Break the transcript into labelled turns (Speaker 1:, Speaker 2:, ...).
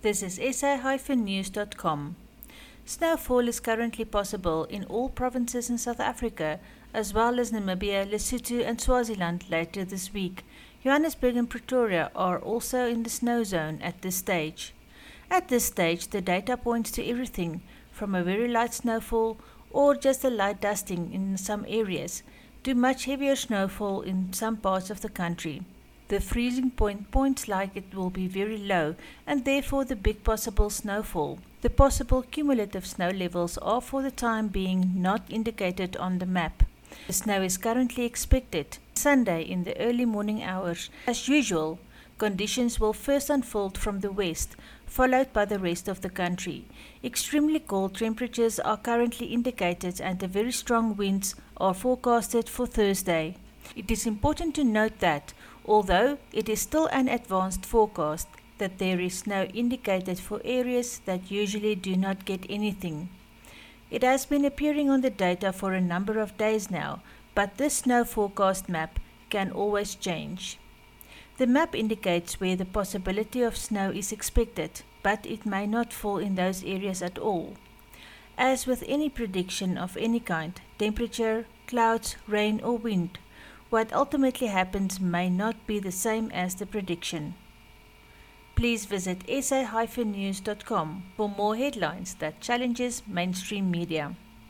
Speaker 1: This is sa-news.com. Snowfall is currently possible in all provinces in South Africa, as well as Namibia, Lesotho and Swaziland later this week. Johannesburg and Pretoria are also in the snow zone at this stage. At this stage, the data points to everything from a very light snowfall or just a light dusting in some areas to much heavier snowfall in some parts of the country. The freezing point points like it will be very low and therefore the big possible snowfall. The possible cumulative snow levels are for the time being not indicated on the map. The snow is currently expected Sunday in the early morning hours. As usual, conditions will first unfold from the west, followed by the rest of the country. Extremely cold temperatures are currently indicated and the very strong winds are forecasted for Thursday. It is important to note that, although it is still an advanced forecast, that there is snow indicated for areas that usually do not get anything. It has been appearing on the data for a number of days now, but this snow forecast map can always change. The map indicates where the possibility of snow is expected, but it may not fall in those areas at all. As with any prediction of any kind, temperature, clouds, rain or wind, what ultimately happens may not be the same as the prediction. Please visit sa-news.com for more headlines that challenges mainstream media.